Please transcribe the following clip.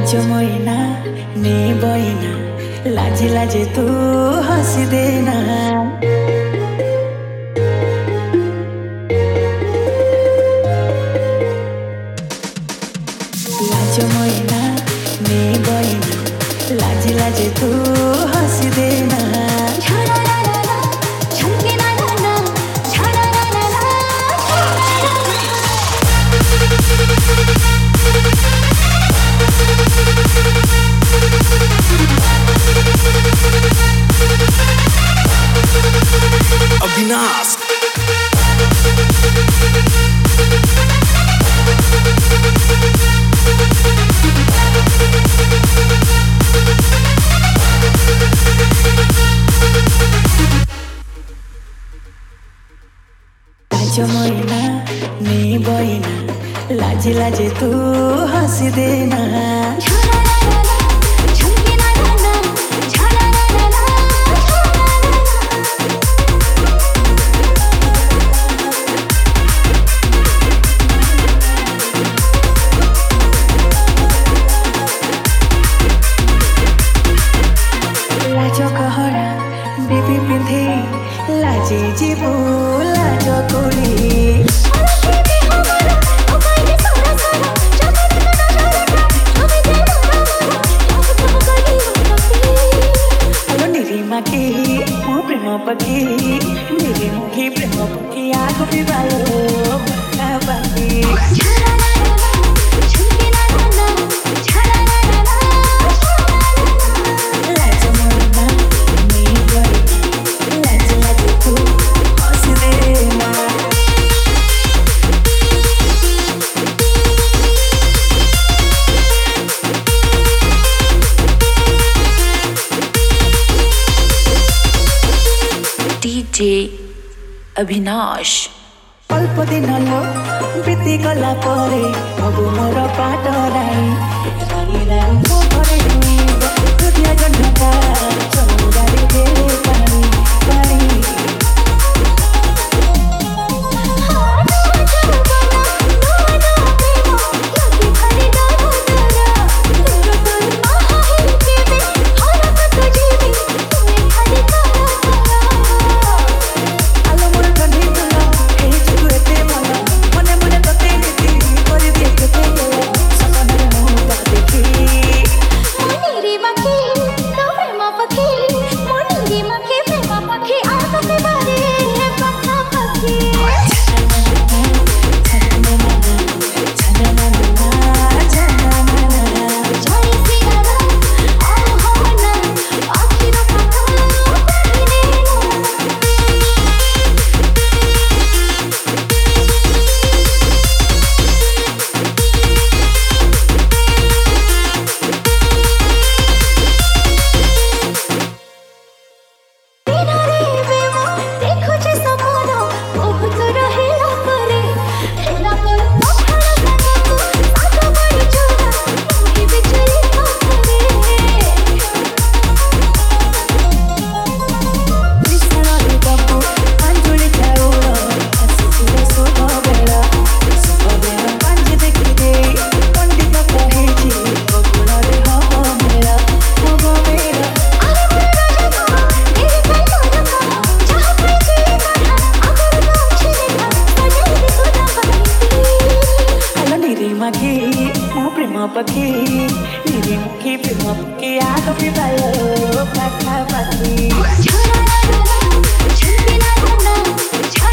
लाज मोइना ने बोइना लाजे लाजे तू हंसी देना लाज मोइना ने बोइना लाजे लाजे तू हंसी देना अविनाश लाज मोइना ने बोइना लाजे लाजे तू हंसी देना लाज कहरा बेबी पिंधे लाजे जीवो लाज कोली हेलो निरीमा की मो प्रेम पखी निरीमुखी प्रेम पखी आगो बिबालो बाकी DJ अविनाश अल्प दिन लो बीती गला परे अब मोर पाट राई राई राई मो घरे हुइब दुधिया गंढका चौरारे देले पानी पानी पखी निरीमुखी प्रेम पखी आगो बिबालो पाखापाखी